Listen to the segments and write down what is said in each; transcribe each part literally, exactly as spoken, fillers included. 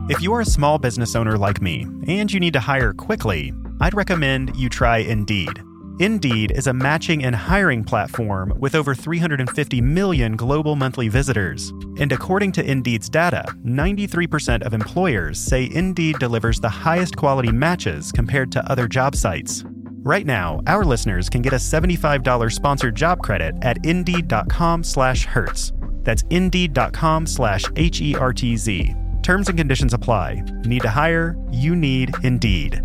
If you're a small business owner like me and you need to hire quickly, I'd recommend you try Indeed. Indeed is a matching and hiring platform with over three hundred fifty million global monthly visitors. And according to Indeed's data, ninety-three percent of employers say Indeed delivers the highest quality matches compared to other job sites. Right now, our listeners can get a seventy-five dollars sponsored job credit at Indeed.com slash Hertz. That's Indeed.com slash H E R T Z. Terms and conditions apply. Need to hire? You need Indeed.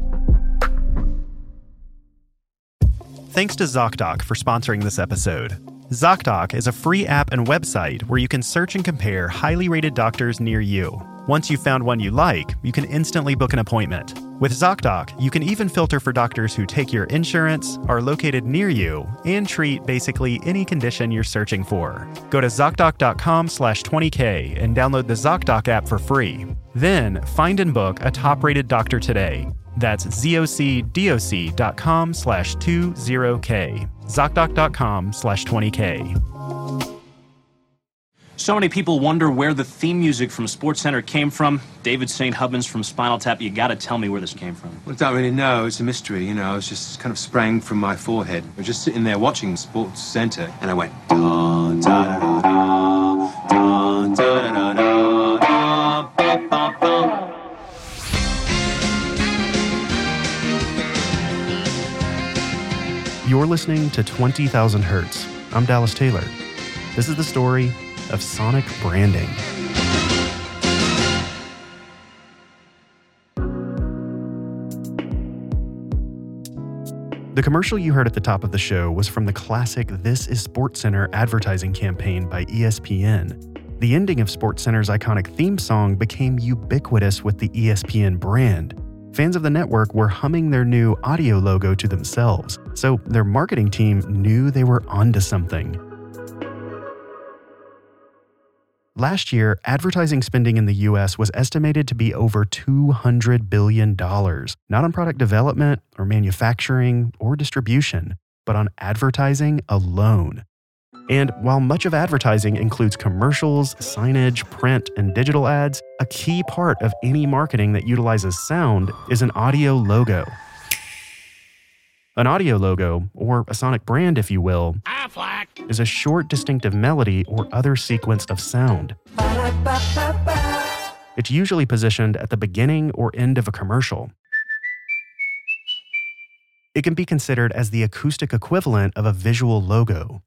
Thanks to ZocDoc for sponsoring this episode. ZocDoc is a free app and website where you can search and compare highly rated doctors near you. Once you've found one you like, you can instantly book an appointment. With ZocDoc, you can even filter for doctors who take your insurance, are located near you, and treat basically any condition you're searching for. Go to ZocDoc.com slash 20K and download the ZocDoc app for free. Then, find and book a top-rated doctor today. That's ZocDoc.com slash 20K. ZocDoc.com slash 20K. So many people wonder where the theme music from SportsCenter came from. David Saint Hubbins from Spinal Tap, you gotta tell me where this came from. Well, I don't really know. It's a mystery, you know. I was just kind of sprang from my forehead. I was just sitting there watching SportsCenter, and I went, da da da da da da da da da ba ba ba. You're listening to twenty thousand Hertz. I'm Dallas Taylor. This is the story of sonic branding. The commercial you heard at the top of the show was from the classic This Is SportsCenter advertising campaign by E S P N. The ending of SportsCenter's iconic theme song became ubiquitous with the E S P N brand. Fans of the network were humming their new audio logo to themselves, so their marketing team knew they were onto something. Last year, advertising spending in the U S was estimated to be over two hundred billion dollars, not on product development or manufacturing or distribution, but on advertising alone. And while much of advertising includes commercials, signage, print, and digital ads, a key part of any marketing that utilizes sound is an audio logo. An audio logo, or a sonic brand if you will, is a short distinctive melody or other sequence of sound. It's usually positioned at the beginning or end of a commercial. It can be considered as the acoustic equivalent of a visual logo.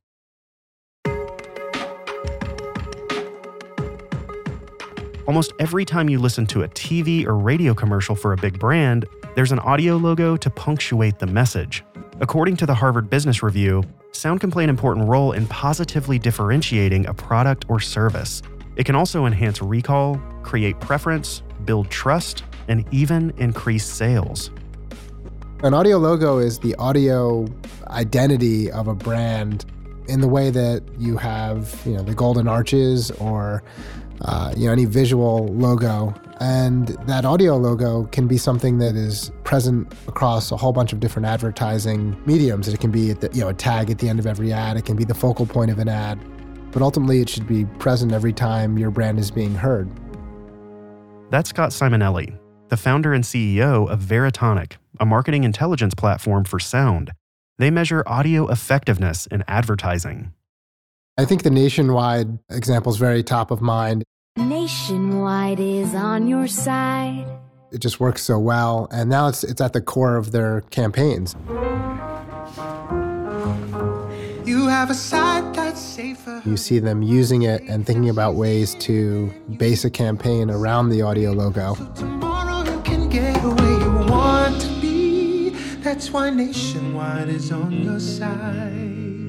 Almost every time you listen to a T V or radio commercial for a big brand, there's an audio logo to punctuate the message. According to the Harvard Business Review, sound can play an important role in positively differentiating a product or service. It can also enhance recall, create preference, build trust, and even increase sales. An audio logo is the audio identity of a brand in the way that you have, you know, the golden arches or Uh, you know, any visual logo. And that audio logo can be something that is present across a whole bunch of different advertising mediums. It can be at the, you know, a tag at the end of every ad. It can be the focal point of an ad. But ultimately, it should be present every time your brand is being heard. That's Scott Simonelli, the founder and C E O of Veritonic, a marketing intelligence platform for sound. They measure audio effectiveness in advertising. I think the Nationwide example is very top of mind. Nationwide is on your side. It just works so well, and now it's it's at the core of their campaigns. You have a side that's safer. You see them using it and thinking about ways to base a campaign around the audio logo. Tomorrow you can get where you want to be. That's why Nationwide is on your side.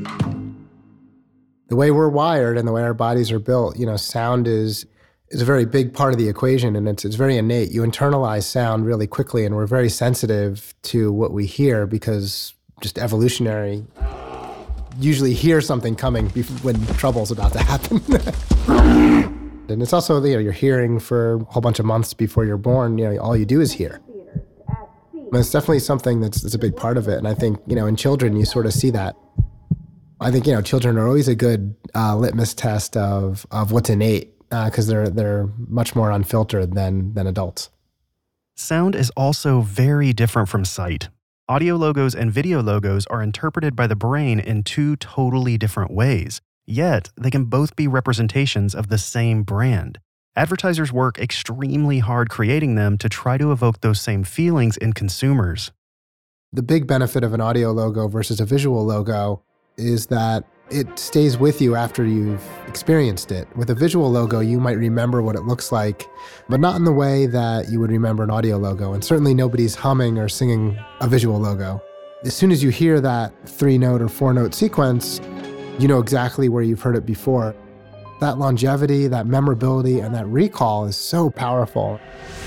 The way we're wired and the way our bodies are built, you know, sound is is a very big part of the equation, and it's it's very innate. You internalize sound really quickly, and we're very sensitive to what we hear because just evolutionary. Usually hear something coming when trouble's about to happen. And it's also, you know, you're hearing for a whole bunch of months before you're born. You know, all you do is hear. And it's definitely something that's, that's a big part of it. And I think, you know, in children, you sort of see that. I think, you know, children are always a good uh, litmus test of of what's innate. because uh, they're they're much more unfiltered than than adults. Sound is also very different from sight. Audio logos and video logos are interpreted by the brain in two totally different ways, yet they can both be representations of the same brand. Advertisers work extremely hard creating them to try to evoke those same feelings in consumers. The big benefit of an audio logo versus a visual logo is that it stays with you after you've experienced it. With a visual logo, you might remember what it looks like, but not in the way that you would remember an audio logo. And certainly nobody's humming or singing a visual logo. As soon as you hear that three-note or four-note sequence, you know exactly where you've heard it before. That longevity, that memorability, and that recall is so powerful.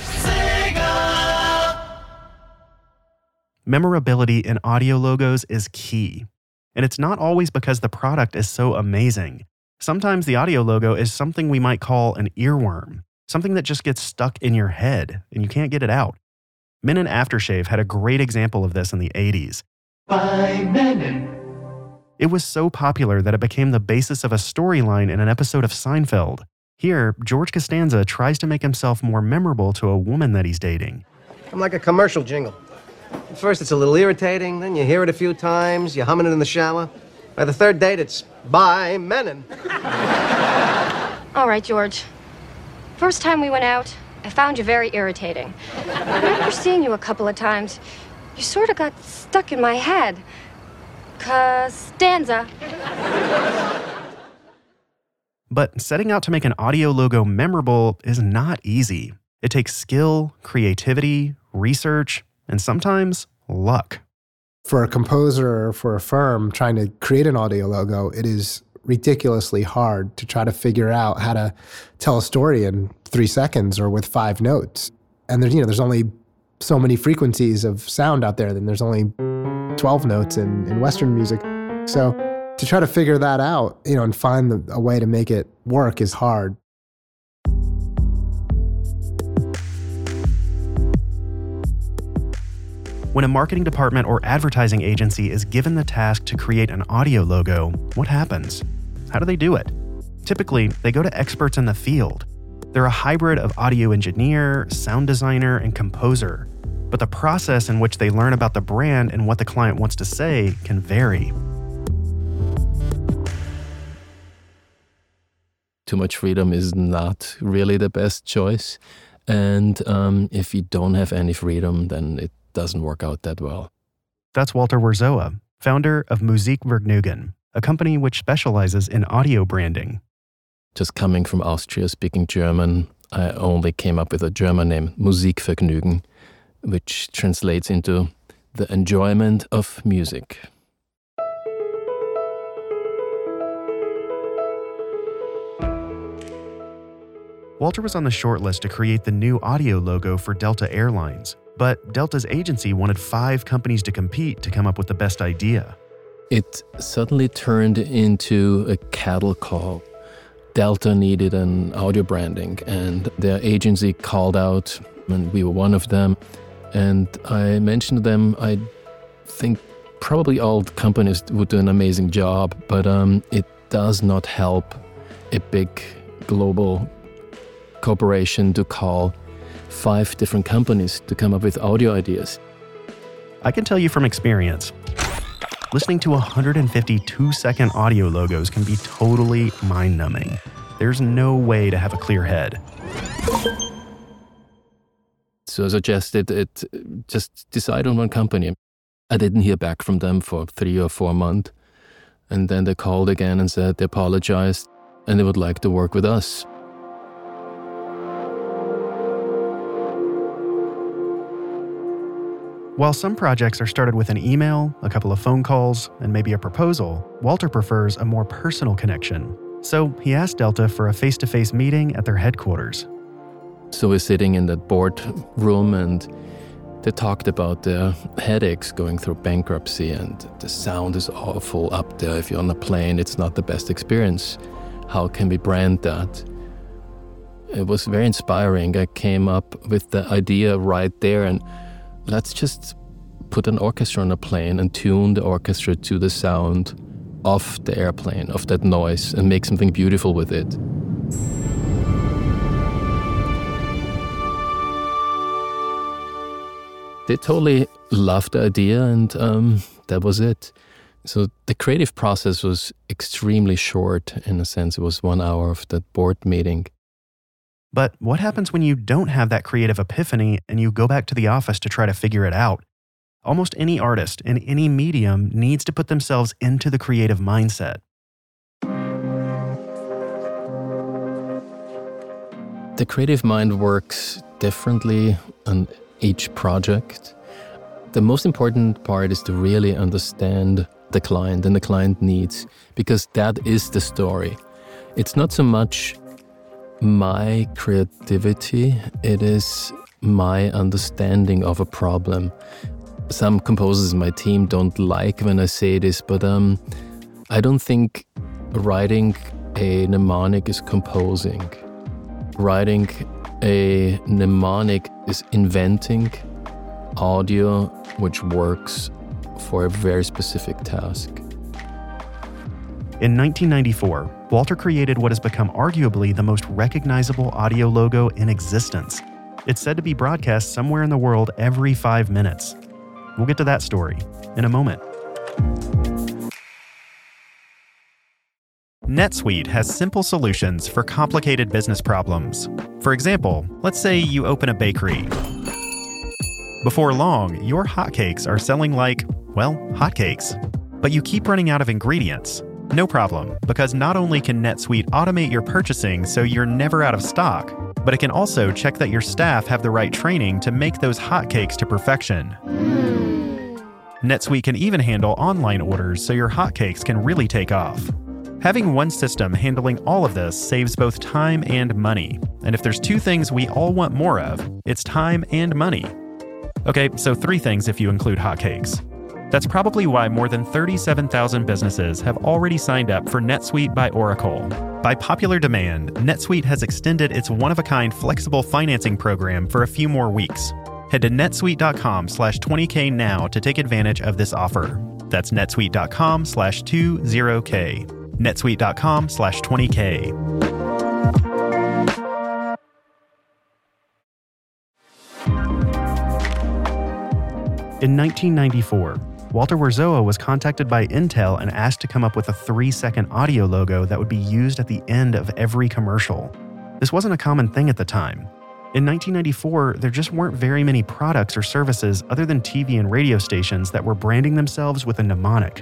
Memorability in audio logos is key. And it's not always because the product is so amazing. Sometimes the audio logo is something we might call an earworm, something that just gets stuck in your head and you can't get it out. Mennen Aftershave had a great example of this in the eighties. By Mennen. It was so popular that it became the basis of a storyline in an episode of Seinfeld. Here, George Costanza tries to make himself more memorable to a woman that he's dating. I'm like a commercial jingle. At first it's a little irritating, then you hear it a few times, you're humming it in the shower. By the third date, it's by Mennen. All right, George. First time we went out, I found you very irritating. After seeing you a couple of times, you sort of got stuck in my head. Costanza. But setting out to make an audio logo memorable is not easy. It takes skill, creativity, research, and sometimes luck. For a composer or for a firm trying to create an audio logo, it is ridiculously hard to try to figure out how to tell a story in three seconds or with five notes. And there's, you know, there's only so many frequencies of sound out there, then there's only twelve notes in, in Western music. So to try to figure that out, you know, and find the, a way to make it work is hard. When a marketing department or advertising agency is given the task to create an audio logo, what happens? How do they do it? Typically, they go to experts in the field. They're a hybrid of audio engineer, sound designer, and composer. But the process in which they learn about the brand and what the client wants to say can vary. Too much freedom is not really the best choice. And um, if you don't have any freedom, then it doesn't work out that well. That's Walter Werzowa, founder of Musikvergnügen, a company which specializes in audio branding. Just coming from Austria, speaking German, I only came up with a German name, Musikvergnügen, which translates into the enjoyment of music. Walter was on the shortlist to create the new audio logo for Delta Airlines, but Delta's agency wanted five companies to compete to come up with the best idea. It suddenly turned into a cattle call. Delta needed an audio branding, and their agency called out, and we were one of them. And I mentioned to them, I think probably all companies would do an amazing job, but um, it does not help a big global corporation to call five different companies to come up with audio ideas. I can tell you from experience, listening to one hundred fifty-two second audio logos can be totally mind-numbing. There's no way to have a clear head. So I suggested it, just decide on one company. I didn't hear back from them for three or four months. And then they called again and said they apologized and they would like to work with us. While some projects are started with an email, a couple of phone calls, and maybe a proposal, Walter prefers a more personal connection. So he asked Delta for a face-to-face meeting at their headquarters. So we're sitting in that board room and they talked about their headaches going through bankruptcy, and the sound is awful up there. If you're on a plane, it's not the best experience. How can we brand that? It was very inspiring. I came up with the idea right there, and let's just put an orchestra on a plane and tune the orchestra to the sound of the airplane, of that noise, and make something beautiful with it. they totally loved the idea, and um, that was it. So the creative process was extremely short. In a sense, it was one hour of that board meeting. But what happens when you don't have that creative epiphany and you go back to the office to try to figure it out? Almost any artist in any medium needs to put themselves into the creative mindset. The creative mind works differently on each project. The most important part is to really understand the client and the client needs, because that is the story. It's not so much my creativity, it is my understanding of a problem. Some composers in my team don't like when I say this, but um, I don't think writing a mnemonic is composing. Writing a mnemonic is inventing audio which works for a very specific task. In nineteen ninety-four, Walter created what has become arguably the most recognizable audio logo in existence. It's said to be broadcast somewhere in the world every five minutes. We'll get to that story in a moment. NetSuite has simple solutions for complicated business problems. For example, let's say you open a bakery. Before long, your hotcakes are selling like, well, hotcakes. But you keep running out of ingredients. No problem, because not only can NetSuite automate your purchasing so you're never out of stock, but it can also check that your staff have the right training to make those hotcakes to perfection. NetSuite can even handle online orders so your hotcakes can really take off. Having one system handling all of this saves both time and money. And if there's two things we all want more of, it's time and money. Okay, so three things if you include hotcakes. That's probably why more than thirty-seven thousand businesses have already signed up for NetSuite by Oracle. By popular demand, NetSuite has extended its one-of-a-kind flexible financing program for a few more weeks. Head to netsuite.com slash 20k now to take advantage of this offer. That's netsuite.com slash 20k. netsuite.com slash 20k. In nineteen ninety-four, Walter Werzowa was contacted by Intel and asked to come up with a three-second audio logo that would be used at the end of every commercial. This wasn't a common thing at the time. In nineteen ninety-four, there just weren't very many products or services other than T V and radio stations that were branding themselves with a mnemonic.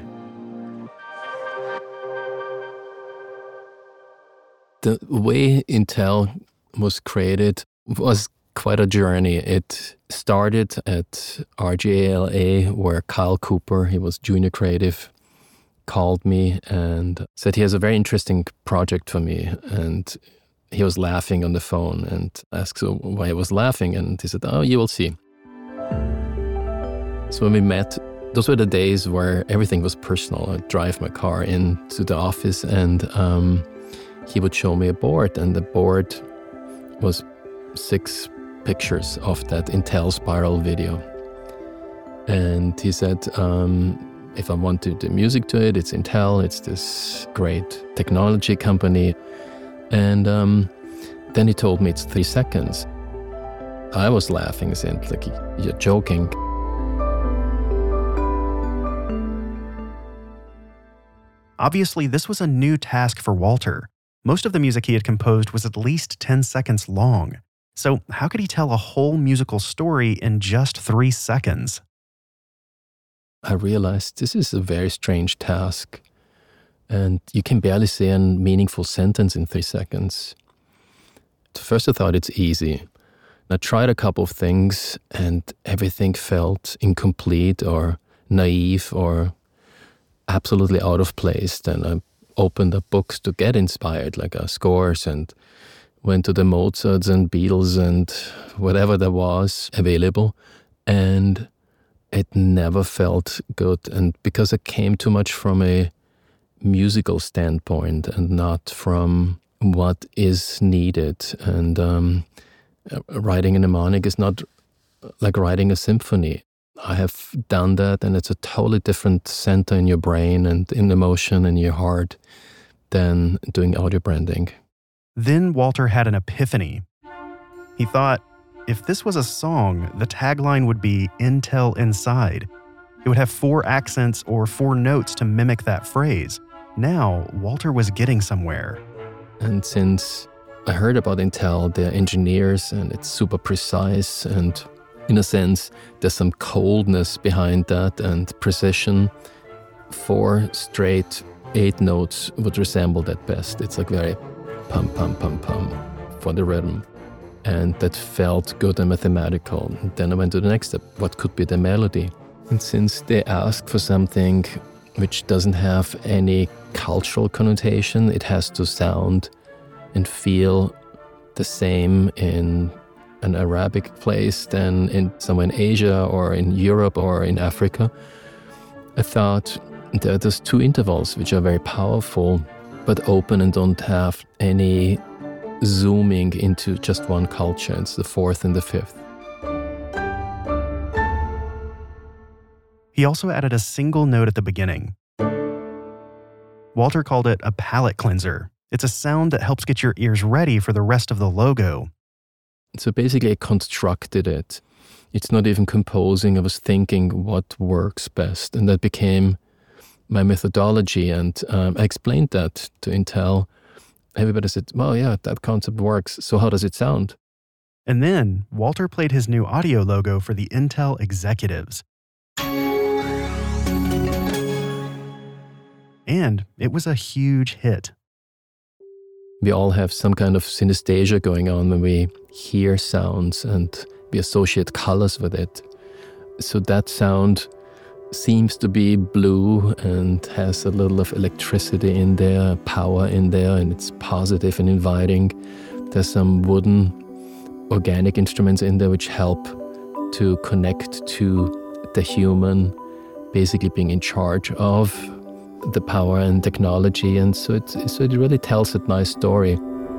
The way Intel was created was quite a journey. It started at R G A L A, where Kyle Cooper, he was junior creative, called me and said he has a very interesting project for me. And he was laughing on the phone and asked so why he was laughing. And he said, oh, you will see. So when we met, those were the days where everything was personal. I'd drive my car into the office and um, he would show me a board. And the board was six pictures of that Intel Spiral video. And he said, um, if I want to do music to it, it's Intel, it's this great technology company. And um, then he told me it's three seconds. I was laughing, saying, like, you're joking. Obviously, this was a new task for Walter. Most of the music he had composed was at least ten seconds long. So how could he tell a whole musical story in just three seconds? I realized this is a very strange task. And you can barely say a meaningful sentence in three seconds. At first I thought it's easy. I tried a couple of things and everything felt incomplete or naive or absolutely out of place. Then I opened up books to get inspired, like uh, scores, and went to the Mozarts and Beatles and whatever there was available. And it never felt good. And because it came too much from a musical standpoint and not from what is needed. And um, writing a mnemonic is not like writing a symphony. I have done that, and it's a totally different center in your brain and in emotion in your heart than doing audio branding. Then Walter had an epiphany. He thought, if this was a song, the tagline would be Intel Inside. It would have four accents or four notes to mimic that phrase. Now, Walter was getting somewhere. And since I heard about Intel, they're engineers and it's super precise, and in a sense, there's some coldness behind that and precision. Four straight eight notes would resemble that best. It's like very pum, pum, pum, pum for the rhythm. And that felt good and mathematical. And then I went to the next step. What could be the melody? And since they asked for something which doesn't have any cultural connotation, it has to sound and feel the same in an Arabic place than in somewhere in Asia or in Europe or in Africa. I thought there are those two intervals which are very powerful but open and don't have any zooming into just one culture. It's the fourth and the fifth. He also added a single note at the beginning. Walter called it a palate cleanser. It's a sound that helps get your ears ready for the rest of the logo. So basically I constructed it. It's not even composing. I was thinking what works best. And that became my methodology. And um, I explained that to Intel. Everybody said, well, yeah, that concept works. So how does it sound? And then Walter played his new audio logo for the Intel executives. And it was a huge hit. We all have some kind of synesthesia going on when we hear sounds and we associate colors with it. So that sound seems to be blue and has a little of electricity in there, power in there, and it's positive and inviting. There's some wooden organic instruments in there which help to connect to the human basically being in charge of the power and technology, and so it, so it really tells a nice story.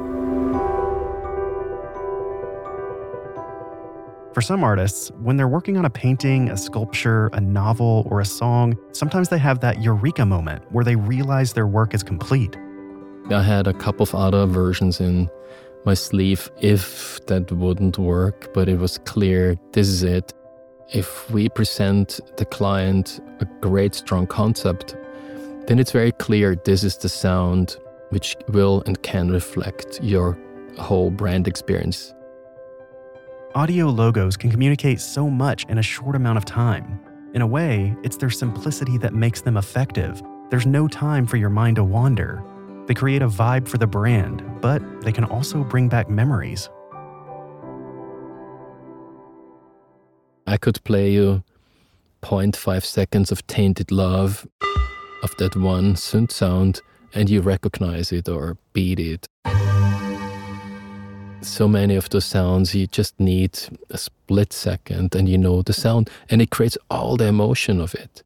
For some artists, when they're working on a painting, a sculpture, a novel, or a song, sometimes they have that eureka moment where they realize their work is complete. I had a couple of other versions in my sleeve if that wouldn't work, but it was clear this is it. If we present the client a great, strong concept, then it's very clear this is the sound which will and can reflect your whole brand experience. Audio logos can communicate so much in a short amount of time. In a way, it's their simplicity that makes them effective. There's no time for your mind to wander. They create a vibe for the brand, but they can also bring back memories. I could play you zero point five seconds of Tainted Love of that one synth sound, and you recognize it or beat it. So many of those sounds, you just need a split second and you know the sound, and it creates all the emotion of it.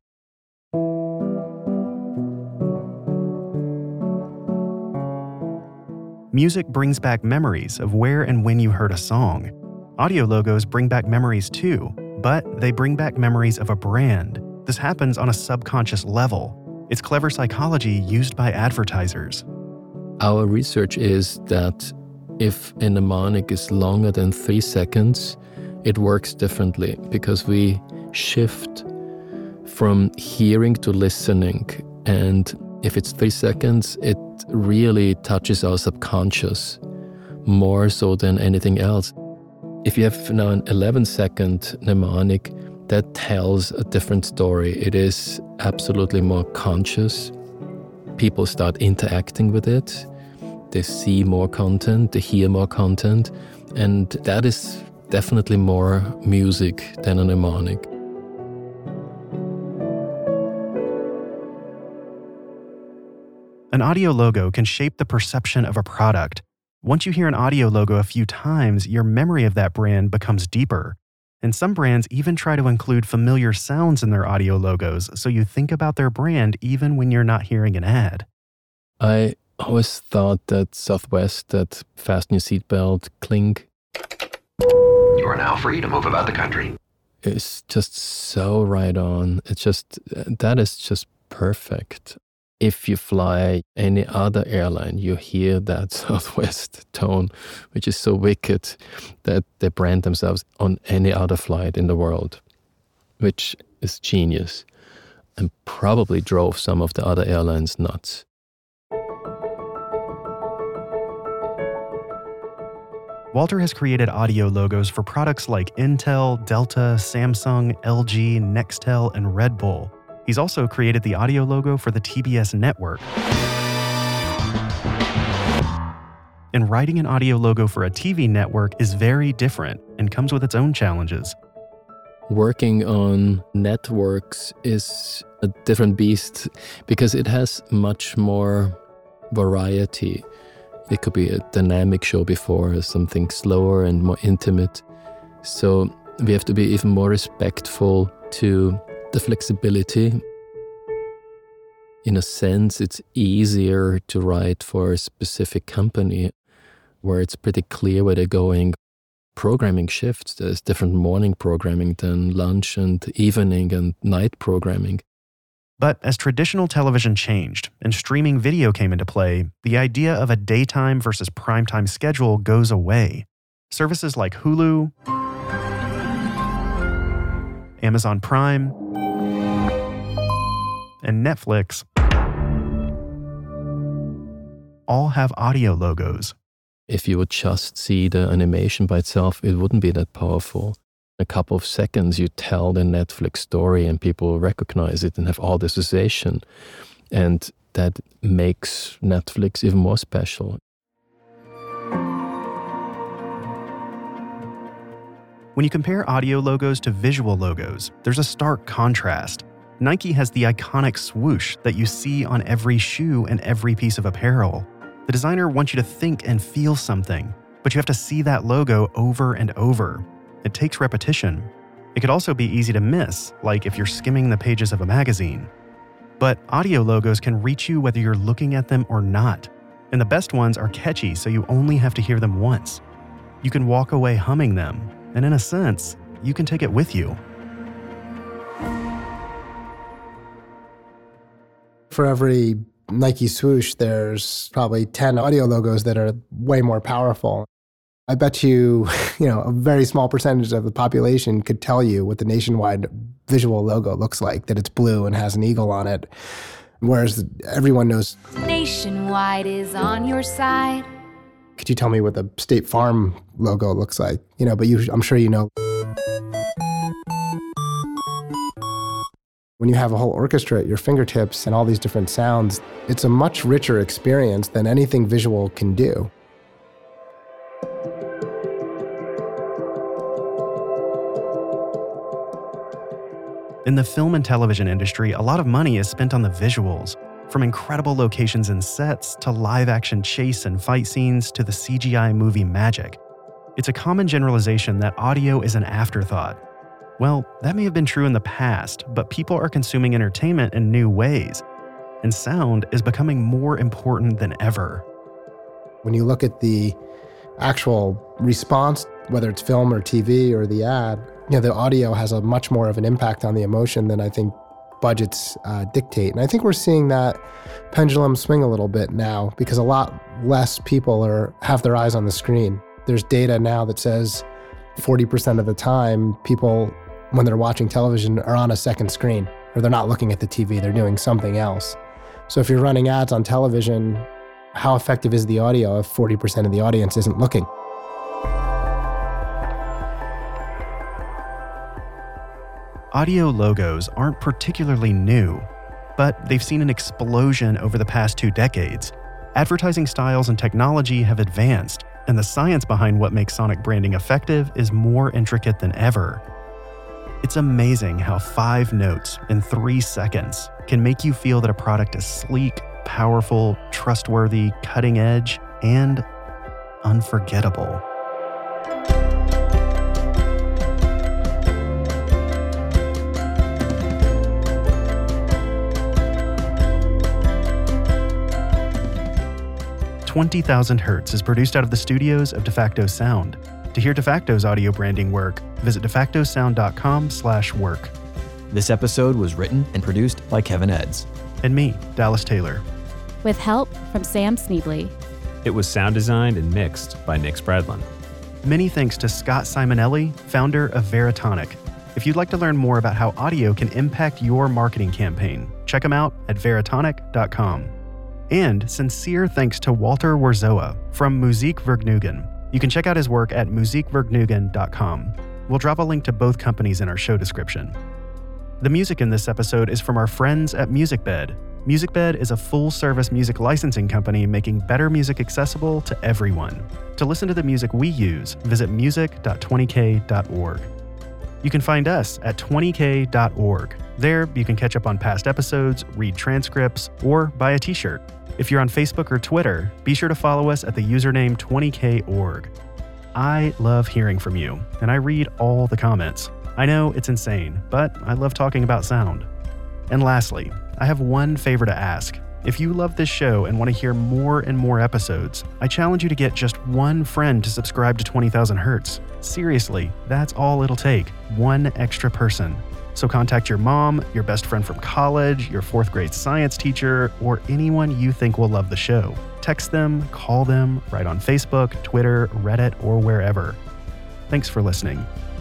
Music brings back memories of where and when you heard a song. Audio logos bring back memories too, but they bring back memories of a brand. This happens on a subconscious level. It's clever psychology used by advertisers. Our research is that if a mnemonic is longer than three seconds, it works differently because we shift from hearing to listening. And if it's three seconds, it really touches our subconscious more so than anything else. If you have now an eleven second mnemonic, that tells a different story. It is absolutely more conscious. People start interacting with it. They see more content, they hear more content, and that is definitely more music than a mnemonic. An audio logo can shape the perception of a product. Once you hear an audio logo a few times, your memory of that brand becomes deeper. And some brands even try to include familiar sounds in their audio logos, so you think about their brand even when you're not hearing an ad. I always thought that Southwest, that fasten your seatbelt, clink. You are now free to move about the country. It's just so right on. It's just, that is just perfect. If you fly any other airline, you hear that Southwest tone, which is so wicked that they brand themselves on any other flight in the world, which is genius and probably drove some of the other airlines nuts. Walter has created audio logos for products like Intel, Delta, Samsung, L G, Nextel, and Red Bull. He's also created the audio logo for the T B S network. And writing an audio logo for a T V network is very different and comes with its own challenges. Working on networks is a different beast because it has much more variety. It could be a dynamic show before, something slower and more intimate. So we have to be even more respectful to the flexibility. In a sense, it's easier to write for a specific company where it's pretty clear where they're going. Programming shifts. There's different morning programming than lunch and evening and night programming. But as traditional television changed and streaming video came into play, the idea of a daytime versus primetime schedule goes away. Services like Hulu, Amazon Prime, and Netflix all have audio logos. If you would just see the animation by itself, it wouldn't be that powerful. In a couple of seconds, you tell the Netflix story and people recognize it and have all this association. And that makes Netflix even more special. When you compare audio logos to visual logos, there's a stark contrast. Nike has the iconic swoosh that you see on every shoe and every piece of apparel. The designer wants you to think and feel something, but you have to see that logo over and over. It takes repetition. It could also be easy to miss, like if you're skimming the pages of a magazine. But audio logos can reach you whether you're looking at them or not. And the best ones are catchy, so you only have to hear them once. You can walk away humming them, and in a sense, you can take it with you. For every Nike swoosh, there's probably ten audio logos that are way more powerful. I bet you, you know, a very small percentage of the population could tell you what the nationwide visual logo looks like, that it's blue and has an eagle on it, whereas everyone knows Nationwide is on your side. Could you tell me what the State Farm logo looks like? You know, but you, I'm sure you know. When you have a whole orchestra at your fingertips and all these different sounds, it's a much richer experience than anything visual can do. In the film and television industry, a lot of money is spent on the visuals, from incredible locations and sets to live-action chase and fight scenes to the C G I movie magic. It's a common generalization that audio is an afterthought. Well, that may have been true in the past, but people are consuming entertainment in new ways, and sound is becoming more important than ever. When you look at the actual response, whether it's film or T V or the ad, you know, the audio has a much more of an impact on the emotion than I think budgets uh, dictate. And I think we're seeing that pendulum swing a little bit now because a lot less people are have their eyes on the screen. There's data now that says forty percent of the time people, when they're watching television, are on a second screen, or they're not looking at the T V, they're doing something else. So if you're running ads on television, how effective is the audio if forty percent of the audience isn't looking? Audio logos aren't particularly new, but they've seen an explosion over the past two decades. Advertising styles and technology have advanced, and the science behind what makes sonic branding effective is more intricate than ever. It's amazing how five notes in three seconds can make you feel that a product is sleek, powerful, trustworthy, cutting edge, and unforgettable. twenty thousand Hertz is produced out of the studios of DeFacto Sound. To hear DeFacto's audio branding work, visit defactosound dot com slash work. This episode was written and produced by Kevin Edds. and me, Dallas Taylor. With help from Sam Sneebly. It was sound designed and mixed by Nick Spradlin. Many thanks to Scott Simonelli, founder of Veritonic. If you'd like to learn more about how audio can impact your marketing campaign, check them out at veritonic dot com. And sincere thanks to Walter Warzoa from Musikvergnügen. You can check out his work at musikvergnügen dot com. We'll drop a link to both companies in our show description. The music in this episode is from our friends at MusicBed. MusicBed is a full-service music licensing company making better music accessible to everyone. To listen to the music we use, visit music dot twenty k dot org. You can find us at twenty k dot org. There, you can catch up on past episodes, read transcripts, or buy a t-shirt. If you're on Facebook or Twitter, be sure to follow us at the username twenty k org. I love hearing from you, and I read all the comments. I know it's insane, but I love talking about sound. And lastly, I have one favor to ask. If you love this show and want to hear more and more episodes, I challenge you to get just one friend to subscribe to twenty thousand Hertz. Seriously, that's all it'll take. One extra person. So contact your mom, your best friend from college, your fourth grade science teacher, or anyone you think will love the show. Text them, call them, write on Facebook, Twitter, Reddit, or wherever. Thanks for listening.